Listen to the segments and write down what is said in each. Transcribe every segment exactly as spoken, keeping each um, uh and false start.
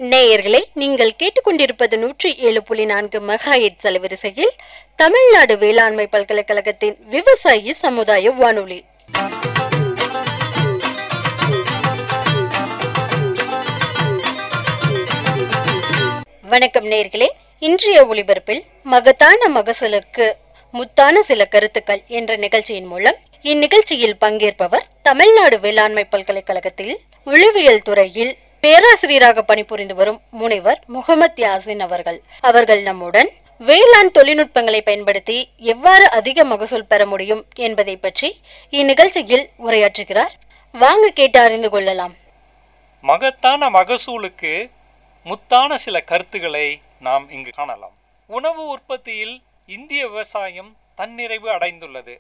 நேயர்களே, நீங்கள் கேட்டுக்கொண்டிருப்பது நூற்றி ஏழு புள்ளி நான்கு மெகாஹெர்ட்ஸ் அலைவரிசையில் தமிழ்நாடு வேளாண்மை பல்கலைக்கழகத்தின் விவசாயி சமுதாய வானொலி. வணக்கம் நேயர்களே. இன்றைய ஒளிபரப்பில் மகத்தான மகசூலுக்கு முத்தான சில கருத்துக்கள் என்ற நிகழ்ச்சியின் மூலம் இந்நிகழ்ச்சியில் பங்கேற்பவர் தமிழ்நாடு வேளாண்மை பல்கலைக்கழகத்தில் உளவியல் துறையில் பேராசிரியராக பணிபுரிந்து வரும் முனைவர் முகமது யாசின் அவர்கள். அவர்கள் நம்முடன் வேளாண் தொழில்நுட்பங்களை பயன்படுத்தி எவ்வாறு அதிக மகசூல் பெற முடியும் என்பதை பற்றி இந்நிகழ்ச்சியில் உரையாற்றுகிறார். வாங்க கேட்டு அறிந்து கொள்ளலாம். மகத்தான மகசூலுக்கு முத்தான சில கருத்துக்களை நாம் இங்கு காணலாம். உணவு உற்பத்தியில் இந்திய விவசாயம் தன்னிறைவு அடைந்துள்ளது.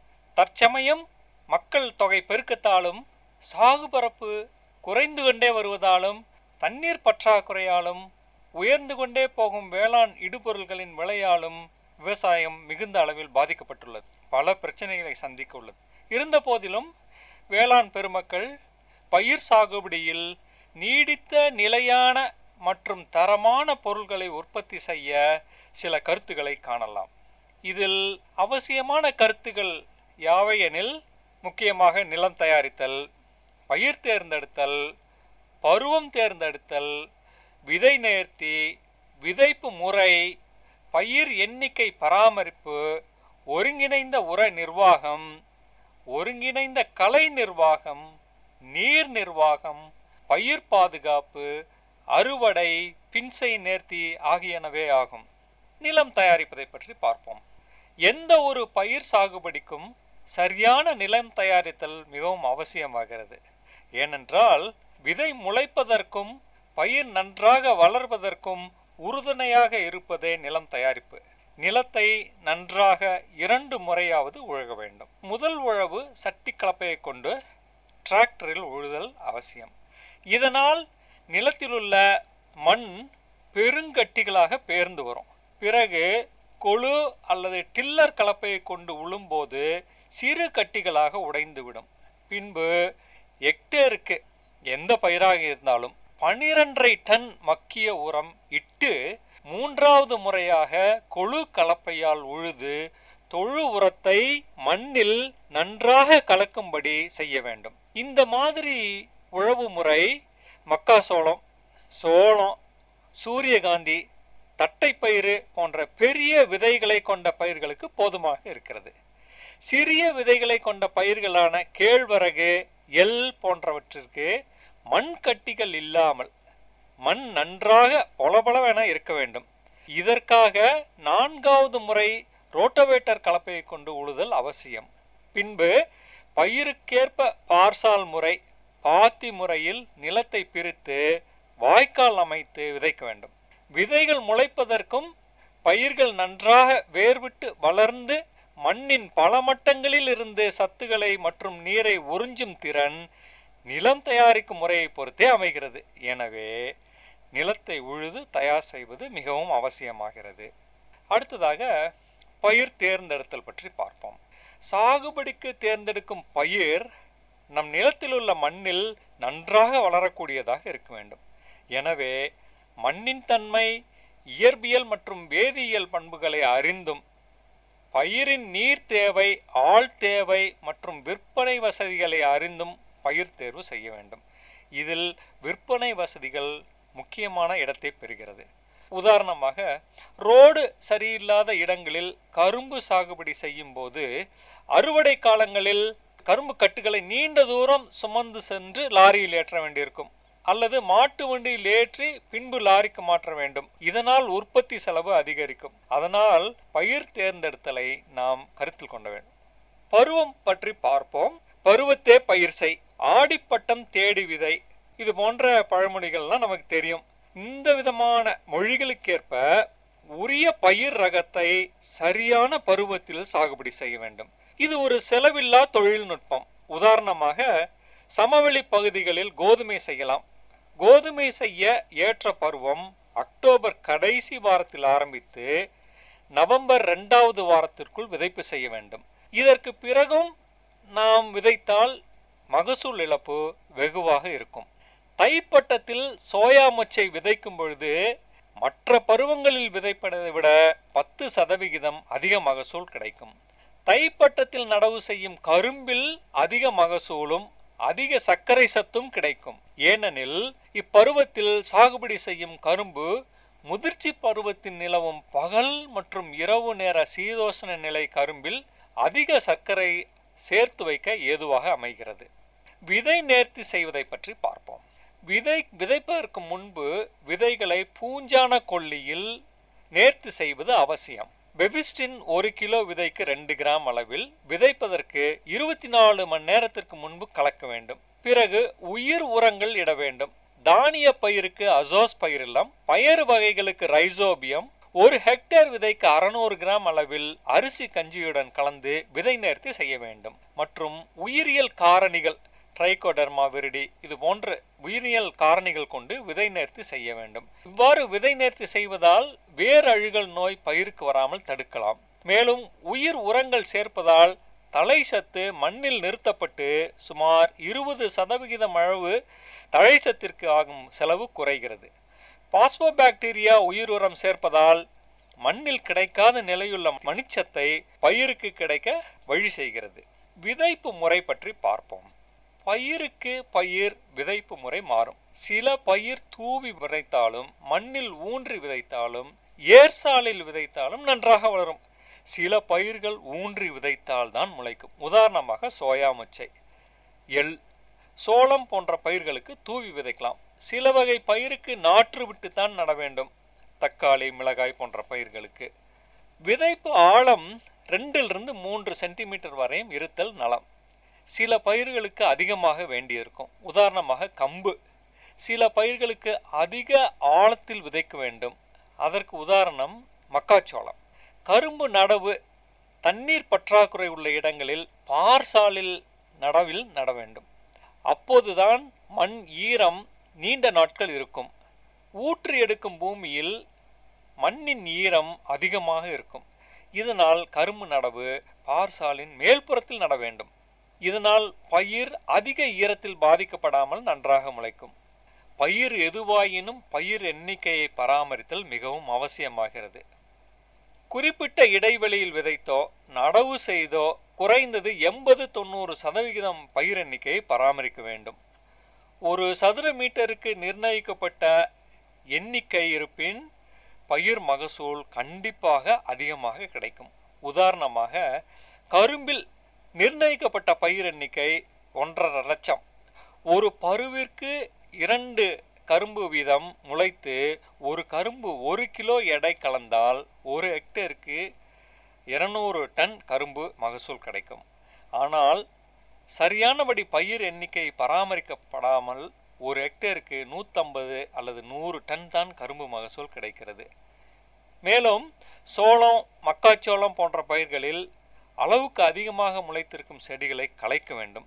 தற்சமயம் மக்கள் தொகை பெருக்கத்தாலும் சாகுபரப்பு குறைந்து கொண்டே வருவதாலும் தண்ணீர் பற்றாக்குறையாலும் உயர்ந்து கொண்டே போகும் வேளாண் இடுபொருள்களின் விலையாலும் விவசாயம் மிகுந்த அளவில் பாதிக்கப்பட்டுள்ளது. பல பிரச்சனைகளை சந்திக்க உள்ளது. இருந்த போதிலும் வேளாண் பெருமக்கள் பயிர் சாகுபடியில் நீடித்த நிலையான மற்றும் தரமான பொருட்களை உற்பத்தி செய்ய சில கருத்துக்களை காணலாம். இதில் அவசியமான கருத்துக்கள் யாவையெனில் முக்கியமாக நிலம் தயாரித்தல், பயிர் தேர்ந்தெடுத்தல், பருவம் தேர்ந்தெடுத்தல், விதை நேர்த்தி, விதைப்பு முறை, பயிர் எண்ணிக்கை பராமரிப்பு, ஒருங்கிணைந்த உர நிர்வாகம், ஒருங்கிணைந்த கலை நிர்வாகம், நீர் நிர்வாகம், பயிர் பாதுகாப்பு, அறுவடை, பின்செய் நேர்த்தி ஆகியனவே ஆகும். நிலம் தயாரிப்பதை பற்றி பார்ப்போம். எந்த ஒரு பயிர் சாகுபடிக்கும் சரியான நிலம் தயாரித்தல் மிகவும் அவசியமாகிறது. ஏனென்றால் விதை முளைப்பதற்கும் பயிர் நன்றாக வளர்வதற்கும் உறுதுணையாக இருப்பதே நிலம் தயாரிப்பு. நிலத்தை நன்றாக இரண்டு முறையாவது உழக வேண்டும். முதல் உழவு சட்டி கலப்பையை கொண்டு டிராக்டரில் உழுதல் அவசியம். இதனால் நிலத்திலுள்ள மண் பெருங்கட்டிகளாக பெயர்ந்து வரும். பிறகு கொழு அல்லது டில்லர் கலப்பையை கொண்டு உழும்போது சிறு கட்டிகளாக உடைந்துவிடும். பின்பு ஹெக்டேருக்கு எந்த பயிராக இருந்தாலும் பனிரெண்டரை டன் மக்கிய உரம் இட்டு மூன்றாவது முறையாக கொழு கலப்பையால் உழுது தொழு உரத்தை மண்ணில் நன்றாக கலக்கும்படி செய்ய வேண்டும். இந்த மாதிரி உழவு முறை மக்காசோளம், சோளம், சூரியகாந்தி, தட்டைப்பயிறு போன்ற பெரிய விதைகளை கொண்ட பயிர்களுக்கு போதுமாக இருக்கிறது. சிறிய விதைகளை கொண்ட பயிர்களான கேழ்வரகு, எள் போன்றவற்றிற்கு மண் கட்டிகள் இல்லாமல் மண் நன்றாக பொலபலவென இருக்க வேண்டும். இதற்காக நான்காவது முறை ரோட்டோவேட்டர் கலப்பையை கொண்டு உழுதல் அவசியம். பின்பு பயிருக்கேற்ப பார்சால் முறை, பாத்தி முறையில் நிலத்தை பிரித்து வாய்க்கால் அமைத்து விதைக்க வேண்டும். விதைகள் முளைப்பதற்கும் பயிர்கள் நன்றாக வேர்விட்டு வளர்ந்து மண்ணின் பல மட்டங்களில் இருந்து சத்துக்களை மற்றும் நீரை உறிஞ்சும் திறன் நிலம் தயாரிக்கும் முறையை பொறுத்தே அமைகிறது. எனவே நிலத்தை உழுது தயார் செய்வது மிகவும் அவசியமாகிறது. அடுத்ததாக பயிர் தேர்ந்தெடுத்தல் பற்றி பார்ப்போம். சாகுபடிக்கு தேர்ந்தெடுக்கும் பயிர் நம் நிலத்தில் உள்ள மண்ணில் நன்றாக வளரக்கூடியதாக இருக்க வேண்டும். எனவே மண்ணின் தன்மை, இயற்பியல் மற்றும் வேதியியல் பண்புகளை அறிந்தும் பயிரின் நீர் தேவை, ஆள் தேவை மற்றும் விற்பனை வசதிகளை அறிந்தும் பயிர் தேர்வு செய்ய வேண்டும். இதில் விற்பனை வசதிகள் முக்கியமான இடத்தை பெறுகிறது. உதாரணமாக, ரோடு சரியில்லாத இடங்களில் கரும்பு சாகுபடி செய்யும் போது அறுவடை காலங்களில் கரும்பு கட்டுகளை நீண்ட தூரம் சுமந்து சென்று லாரியில் ஏற்ற வேண்டியிருக்கும், அல்லது மாட்டு வண்டியில் ஏற்றி பின்பு லாரிக்கு மாற்ற வேண்டும். இதனால் உற்பத்தி செலவு அதிகரிக்கும். அதனால் பயிர் தேர்ந்தெடுத்தலை நாம் கருத்தில் கொள்ள வேண்டும். பருவம் பற்றி பார்ப்போம். பருவத்தே பயிர் செய், ஆடிப்பட்டம் தேடி விதை, இது போன்ற பழமொழிகள்லாம் நமக்கு தெரியும். இந்த விதமான மொழிகளுக்கேற்ப உரிய பயிர் ரகத்தை சரியான பருவத்தில் சாகுபடி செய்ய வேண்டும். இது ஒரு செலவில்லா தொழில்நுட்பம். உதாரணமாக, சமவெளி பகுதிகளில் கோதுமை செய்யலாம். கோதுமை செய்ய ஏற்ற பருவம் அக்டோபர் கடைசி வாரத்தில் ஆரம்பித்து நவம்பர் இரண்டாவது வாரத்திற்குள் விதைப்பு செய்ய வேண்டும். இதற்கு பிறகும் நாம் விதைத்தால் மகசூல் இழப்பு வெகுவாக இருக்கும். தைப்பட்டத்தில் சோயா மொச்சை விதைக்கும் பொழுது மற்ற பருவங்களில் விதைப்பதை விட பத்து சதவிகிதம் அதிக மகசூல் கிடைக்கும். தைப்பட்டத்தில் நடவு செய்யும் கரும்பில் அதிக மகசூலும் அதிக சர்க்கரை சத்தும் கிடைக்கும். ஏனெனில் இப்பருவத்தில் சாகுபடி செய்யும் கரும்பு முதிர்ச்சி பருவத்தில் நிலவும் பகல் மற்றும் இரவு நேர சீதோஷ்ண நிலை கரும்பில் அதிக சர்க்கரை சேர்த்து வைக்க ஏதுவாக அமைகிறது. விதை நேர்த்தி செய்வதை பற்றி பார்ப்போம். விதை விதைப்பதற்கு முன்பு விதைகளை பூஞ்சான கொல்லியில் நேர்த்தி செய்வது அவசியம். பெவிஸ்டின் ஒரு கிலோ விதைக்கு ரெண்டு கிராம் அளவில் விதைப்பதற்கு இருபத்தி நாலு மணி நேரத்திற்கு முன்பு கலக்க வேண்டும். பிறகு உயிர் உரங்கள் இட வேண்டும். தானிய பயிருக்கு அசோஸ் பயிரிலம், பயறு வகைகளுக்கு ரைசோபியம், ஒரு ஹெக்டேர் விதைக்கு அறுநூறு கிராம் அளவில் அரிசி கஞ்சியுடன் கலந்து விதை நேர்த்தி செய்ய வேண்டும். மற்றும் உயிரியல் காரணிகள் ட்ரைகோடர்மா விரிடி இது போன்ற உயிரியல் காரணிகள் கொண்டு விதை நேர்த்தி செய்ய வேண்டும். இவ்வாறு விதை நேர்த்தி செய்வதால் வேர் அழுகல் நோய் பயிருக்கு வராமல் தடுக்கலாம். மேலும் உயிர் உரங்கள் சேர்ப்பதால் தழை சத்து மண்ணில் நிறுத்தப்பட்டு சுமார் இருபது சதவிகிதம் அளவு தழை சத்திற்கு ஆகும் செலவு குறைகிறது. பாஸ்போபாக்டீரியா உயிர் உரம் சேர்ப்பதால் மண்ணில் கிடைக்காத நிலையுள்ள மணிச்சத்தை பயிருக்கு கிடைக்க வழி செய்கிறது. விதைப்பு முறை பற்றி பார்ப்போம். பயிருக்கு பயிர் விதைப்பு முறை மாறும். சில பயிர் தூவி விதைத்தாலும் மண்ணில் ஊன்றி விதைத்தாலும் ஏர்சாலில் விதைத்தாலும் நன்றாக வளரும். சில பயிர்கள் ஊன்றி விதைத்தால் தான் முளைக்கும். உதாரணமாக சோயா மொச்சை, எள், சோளம் போன்ற பயிர்களுக்கு தூவி விதைக்கலாம். சில வகை பயிருக்கு நாற்று விட்டுத்தான் நட வேண்டும். தக்காளி, மிளகாய் போன்ற பயிர்களுக்கு விதைப்பு ஆழம் ரெண்டிலிருந்து மூன்று சென்டிமீட்டர் வரையும் இருத்தல் நலம். சில பயிர்களுக்கு அதிகமாக வேண்டியிருக்கும். உதாரணமாக கம்பு. சில பயிர்களுக்கு அதிக ஆழத்தில் விதைக்க வேண்டும். அதற்கு உதாரணம் மக்காச்சோளம். கரும்பு நடவு தண்ணீர் பற்றாக்குறை உள்ள இடங்களில் பார்சாலில் நடவில் நட வேண்டும். அப்போதுதான் மண் ஈரம் நீண்ட நாட்கள் இருக்கும். ஊற்று எடுக்கும் பூமியில் மண்ணின் ஈரம் அதிகமாக இருக்கும். இதனால் கரும்பு நடவு பார்சாலின் மேல்புறத்தில் நட வேண்டும். இதனால் பயிர் அதிக ஈரத்தில் பாதிக்கப்படாமல் நன்றாக முளைக்கும். பயிர் எதுவாயினும் பயிர் எண்ணிக்கையை பராமரித்தல் மிகவும் அவசியமாகிறது. குறிப்பிட்ட இடைவெளியில் விதைத்தோ நடவு செய்தோ குறைந்தது எண்பது தொண்ணூறு சதவிகிதம் பயிர் எண்ணிக்கையை பராமரிக்க வேண்டும். ஒரு சதுர மீட்டருக்கு நிர்ணயிக்கப்பட்ட எண்ணிக்கை இருப்பின் பயிர் மகசூல் கண்டிப்பாக அதிகமாக கிடைக்கும். உதாரணமாக கரும்பில் நிர்ணயிக்கப்பட்ட பயிர் எண்ணிக்கை ஒன்றரை லட்சம். ஒரு பருவிற்கு இரண்டு கரும்பு வீதம் முளைத்து ஒரு கரும்பு ஒரு கிலோ எடை கலந்தால் ஒரு ஹெக்டேருக்கு இருநூறு டன் கரும்பு மகசூல் கிடைக்கும். ஆனால் சரியானபடி பயிர் எண்ணிக்கை பராமரிக்கப்படாமல் ஒரு ஹெக்டேருக்கு நூற்றம்பது அல்லது நூறு டன் தான் கரும்பு மகசூல் கிடைக்கிறது. மேலும் சோளம், மக்காச்சோளம் போன்ற பயிர்களில் அளவுக்கு அதிகமாக முளைத்திருக்கும் செடிகளை களைக்க வேண்டும்.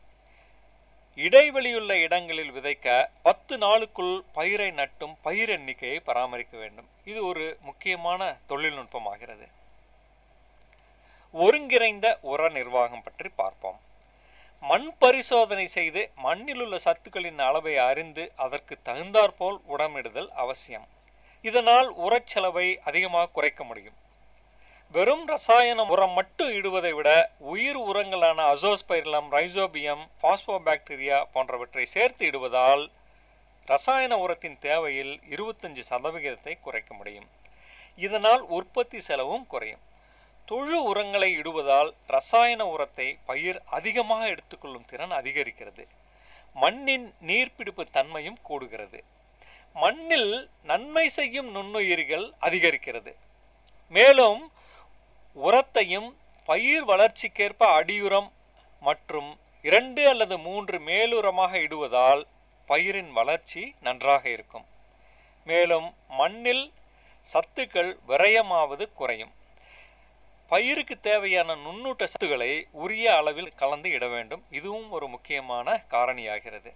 இடைவெளியுள்ள இடங்களில் விதைக்க பத்து நாளுக்குள் பயிரை நட்டும் பயிர் எண்ணிக்கையை பராமரிக்க வேண்டும். இது ஒரு முக்கியமான தொழில்நுட்பமாகிறது. ஒருங்கிணைந்த உர நிர்வாகம் பற்றி பார்ப்போம். மண் பரிசோதனை செய்து மண்ணில் உள்ள சத்துக்களின் அளவை அறிந்து அதற்கு தகுந்தாற்போல் உரமிடுதல் அவசியம். இதனால் உரச்செலவை அதிகமாக குறைக்க முடியும். வெறும் ரசாயன உரம் மட்டும் இடுவதை விட உயிர் உரங்களான அசோஸ்பைரிலம், ரைசோபியம், பாஸ்போபாக்டீரியா போன்றவற்றை சேர்த்து இடுவதால் ரசாயன உரத்தின் தேவையில் இருபத்தஞ்சு சதவிகிதத்தை குறைக்க முடியும். இதனால் உற்பத்தி செலவும் குறையும். தொழு உரங்களை இடுவதால் ரசாயன உரத்தை பயிர் அதிகமாக எடுத்துக்கொள்ளும் திறன் அதிகரிக்கிறது. மண்ணின் நீர்ப்பிடிப்பு தன்மையும் கூடுகிறது. மண்ணில் நன்மை செய்யும் நுண்ணுயிர்கள் அதிகரிக்கிறது. மேலும் உரத்தையும் பயிர் வளர்ச்சிக்கேற்ப அடியுரம் மற்றும் இரண்டு அல்லது மூன்று மேலுரமாக இடுவதால் பயிரின் வளர்ச்சி நன்றாக இருக்கும். மேலும் மண்ணில் சத்துக்கள் விரயமாவது குறையும். பயிருக்கு தேவையான நுண்ணூட்ட சத்துக்களை உரிய அளவில் கலந்து இட வேண்டும். இதுவும் ஒரு முக்கியமான காரணியாகிறது.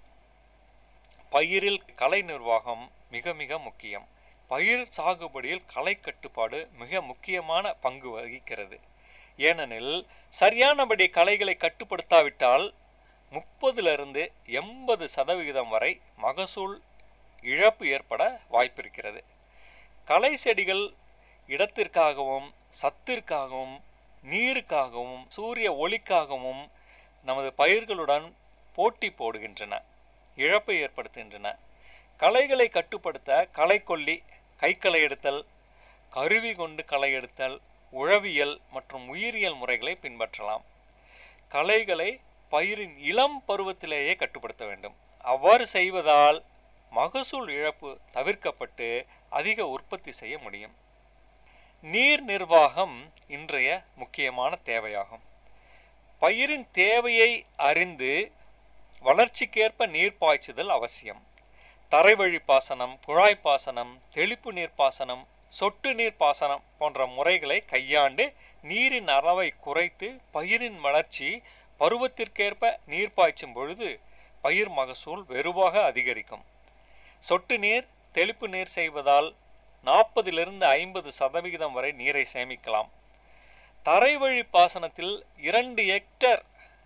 பயிரில் களை நிர்வாகம் மிக மிக முக்கியம். பயிர் சாகுபடியில் களை கட்டுப்பாடு மிக முக்கியமான பங்கு வகிக்கிறது. ஏனெனில் சரியானபடி களைகளை கட்டுப்படுத்தாவிட்டால் முப்பதிலிருந்து எண்பது சதவிகிதம் வரை மகசூல் இழப்பு ஏற்பட வாய்ப்பிருக்கிறது. களை செடிகள் இடத்திற்காகவும் சத்திற்காகவும் நீருக்காகவும் சூரிய ஒளிக்காகவும் நமது பயிர்களுடன் போட்டி போடுகின்றன, இழப்பை ஏற்படுத்துகின்றன. களைகளை கட்டுப்படுத்த களைக்கொல்லி, கைக்களை எடுத்தல், கருவி கொண்டு களை எடுத்தல், உழவியல் மற்றும் உயிரியல் முறைகளை பின்பற்றலாம். களைகளை பயிரின் இளம் பருவத்திலேயே கட்டுப்படுத்த வேண்டும். அவ்வாறு செய்வதால் மகசூல் இழப்பு தவிர்க்கப்பட்டு அதிக உற்பத்தி செய்ய முடியும். நீர் நிர்வாகம் இன்றைய முக்கியமான தேவையாகும். பயிரின் தேவையை அறிந்து வளர்ச்சிக்கேற்ப நீர் பாய்ச்சுதல் அவசியம். தரைவழி பாசனம், குழாய் பாசனம், தெளிப்பு நீர் பாசனம், சொட்டு நீர் பாசனம் போன்ற முறைகளை கையாண்டு நீரின் அளவை குறைத்து பயிரின் வளர்ச்சி பருவத்திற்கேற்ப நீர் பாய்ச்சும் பொழுது பயிர் மகசூல் வெறுவாக அதிகரிக்கும். சொட்டு நீர், தெளிப்பு நீர் செய்வதால் நாற்பதிலிருந்து ஐம்பது சதவிகிதம் வரை நீரை சேமிக்கலாம். தரைவழி பாசனத்தில் இரண்டு ஹெக்டர்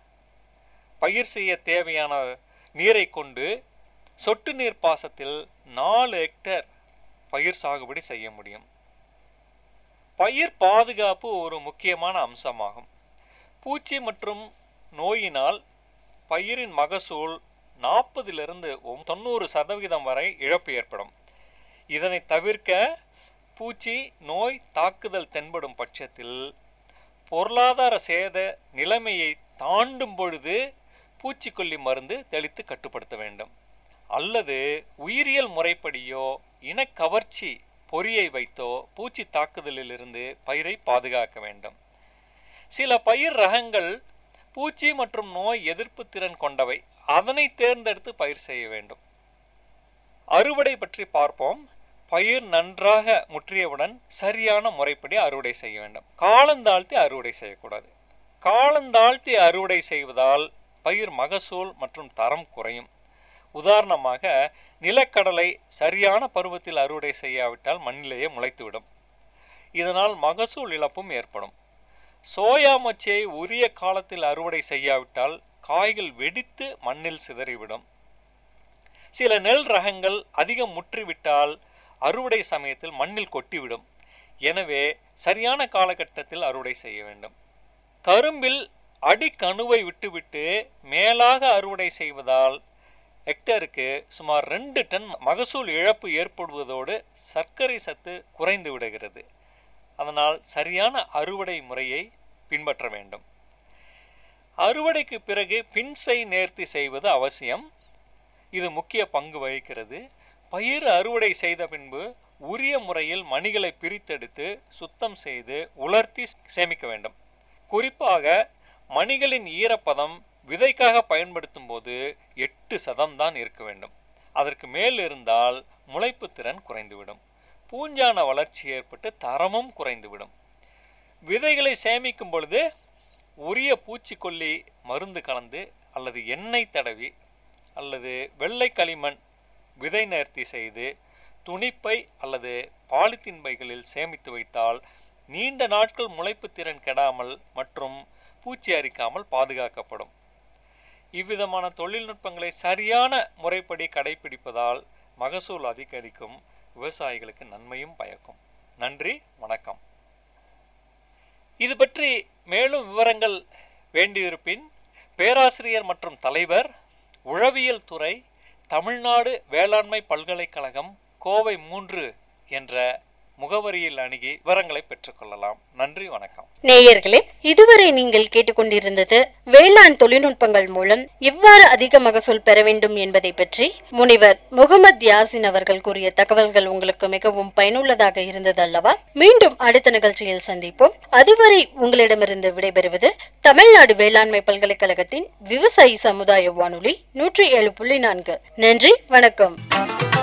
பயிர் செய்ய தேவையான நீரை கொண்டு சொட்டு நீர் பாசனத்தில் நாலு ஹெக்டர் பயிர் சாகுபடி செய்ய முடியும். பயிர் பாதுகாப்பு ஒரு முக்கியமான அம்சமாகும். பூச்சி மற்றும் நோயினால் பயிரின் மகசூல் நாற்பதிலிருந்து தொண்ணூறு சதவிகிதம் வரை இழப்பு ஏற்படும். இதனை தவிர்க்க பூச்சி நோய் தாக்குதல் தென்படும் பட்சத்தில் பொருளாதார சேத நிலைமையை தாண்டும் பொழுது பூச்சிக்கொல்லி மருந்து தெளித்து கட்டுப்படுத்த வேண்டும். அல்லது உயிரியல் முறைப்படியோ இனக்கவர்ச்சி பொறியை வைத்தோ பூச்சி தாக்குதலிலிருந்து பயிரை பாதுகாக்க வேண்டும். சில பயிர் ரகங்கள் பூச்சி மற்றும் நோய் எதிர்ப்பு திறன் கொண்டவை, அதனை தேர்ந்தெடுத்து பயிர் செய்ய வேண்டும். அறுவடை பற்றி பார்ப்போம். பயிர் நன்றாக முற்றியவுடன் சரியான முறைப்படி அறுவடை செய்ய வேண்டும். காலந்தாழ்த்தி அறுவடை செய்யக்கூடாது. காலந்தாழ்த்தி அறுவடை செய்வதால் பயிர் மகசூல் மற்றும் தரம் குறையும். உதாரணமாக, நிலக்கடலை சரியான பருவத்தில் அறுவடை செய்யாவிட்டால் மண்ணிலேயே முளைத்துவிடும். இதனால் மகசூல் இழப்பும் ஏற்படும். சோயா மொச்சையை உரிய காலத்தில் அறுவடை செய்யாவிட்டால் காய்கள் வெடித்து மண்ணில் சிதறிவிடும். சில நெல் ரகங்கள் அதிகம் முற்றிவிட்டால் அறுவடை சமயத்தில் மண்ணில் கொட்டிவிடும். எனவே சரியான காலகட்டத்தில் அறுவடை செய்ய வேண்டும். கரும்பில் அடிக்கணுவை விட்டுவிட்டு மேலாக அறுவடை செய்வதால் ஹெக்டருக்கு சுமார் ரெண்டு டன் மகசூல் இழப்பு ஏற்படுவதோடு சர்க்கரை சத்து குறைந்து விடுகிறது. அதனால் சரியான அறுவடை முறையை பின்பற்ற வேண்டும். அறுவடைக்கு பிறகு பின்சை நேர்த்தி செய்வது அவசியம். இது முக்கிய பங்கு வகிக்கிறது. பயிர் அறுவடை செய்த பின்பு உரிய முறையில் மணிகளை பிரித்தெடுத்து சுத்தம் செய்து உலர்த்தி சேமிக்க வேண்டும். குறிப்பாக மணிகளின் ஈரப்பதம் விதைக்காக பயன்படுத்தும் போது எட்டு சதம் தான் இருக்க வேண்டும். அதற்கு மேல் இருந்தால் முளைப்பு திறன் குறைந்துவிடும். பூஞ்சான வளர்ச்சி ஏற்பட்டு தரமும் குறைந்துவிடும். விதைகளை சேமிக்கும் பொழுது உரிய பூச்சிக்கொல்லி மருந்து கலந்து அல்லது எண்ணெய் தடவி அல்லது வெள்ளை களிமண் விதை நேர்த்தி செய்து துணிப்பை அல்லது பாலித்தீன் பைகளில் சேமித்து வைத்தால் நீண்ட நாட்கள் முளைப்பு திறன் கெடாமல் மற்றும் பூச்சி அரிக்காமல் பாதுகாக்கப்படும். இவ்விதமான தொழில்நுட்பங்களை சரியான முறைப்படி கடைபிடிப்பதால் மகசூல் அதிகரிக்கும், விவசாயிகளுக்கு நன்மையும் பயக்கும். நன்றி, வணக்கம். இது பற்றி மேலும் விவரங்கள் வேண்டியிருப்பின் பேராசிரியர் மற்றும் தலைவர், உழவியல் துறை, தமிழ்நாடு வேளாண்மை பல்கலைக்கழகம், கோவை மூன்று என்ற முகவரியில் அணுகி விவரங்களை பெற்றுக்கொள்ளலாம். நன்றி, வணக்கம். நேயர்களே, இதுவரை நீங்கள் கேட்டுக்கொண்டிருந்தது வேளாண் தொழில்நுட்பங்கள் மூலம் எவ்வாறு அதிக மகசூல் பெற வேண்டும் என்பதை பற்றி முனைவர் முகமது யாசின் அவர்கள் கூறிய தகவல்கள் உங்களுக்கு மிகவும் பயனுள்ளதாக இருந்தது அல்லவா? மீண்டும் அடுத்த நிகழ்ச்சியில் சந்திப்போம். அதுவரை உங்களிடமிருந்து விடைபெறுவது தமிழ்நாடு வேளாண்மை பல்கலைக்கழகத்தின் விவசாயி சமுதாய வானொலி நூற்றி ஏழு புள்ளி நான்கு. நன்றி, வணக்கம்.